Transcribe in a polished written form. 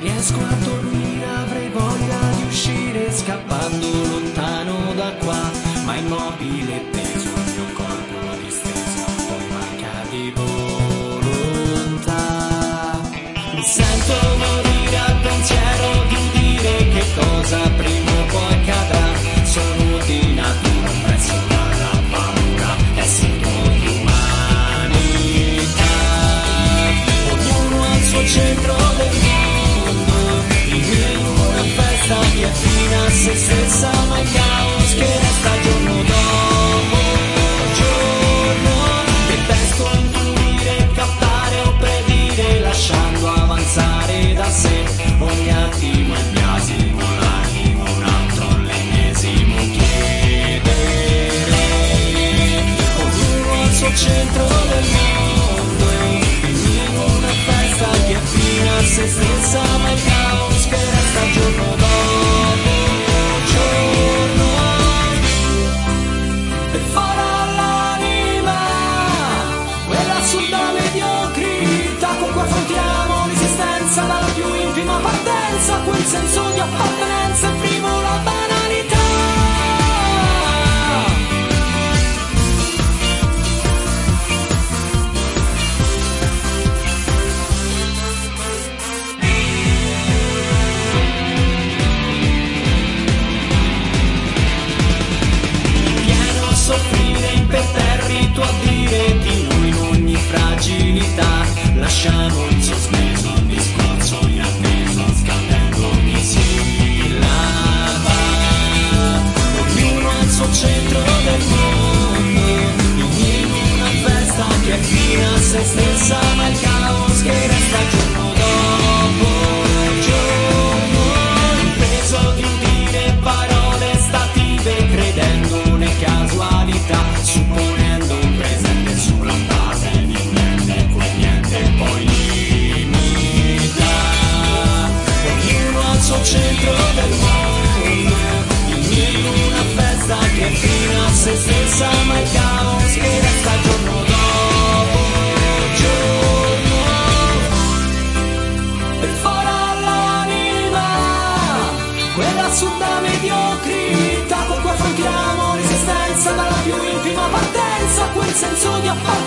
Riesco a dormire, avrei voglia di uscire scappando lontano da qua, ma immobile teso il mio corpo disteso, poi manca di volontà. Mi sento morire al pensiero di dire che cosa prima o poi accadrà. Sono di natura oppresso dalla paura e sento di umanità. Ognuno al suo centro del mondo, in una festa che è fine a se stessa, ma il caos che resta giorno dopo giorno. Detesto intuire, captare o predire, lasciando avanzare da sé ogni attimo il biasimo, l'animo, un altro l'ennesimo chiedere. Ognuno al suo centro del mondo, in una festa che è fine a se stessa, ma il caos che resta giorno dopo giorno. Per fora l'anima, quella assurda mediocrità con cui affrontiamo l'esistenza dalla più intima partenza, quel senso di appartenenza e frivola banalità. Pieno soffrire imperterrito a dire di noi in ogni fragilità, lasciamo in sospeso un discorso inatteso, scandendo ogni sillaba. Ognuno al suo centro del mondo, in una festa che è fine a se stessa, ma il caos che resta giorno dopo giorno. Il peso di udire parole stative, credendo nelle casualità, supponendo un presente sulla base di niente, quel niente poi limita. Ognuno al suo centro del mondo, in una festa che è fine a se stessa, ma il caos che resta giorno dopo giorno. Per fora l'anima, quella assurda mediocrità con cui affrontiamo l'esistenza dalla più intima partenza, quel senso di appartenenza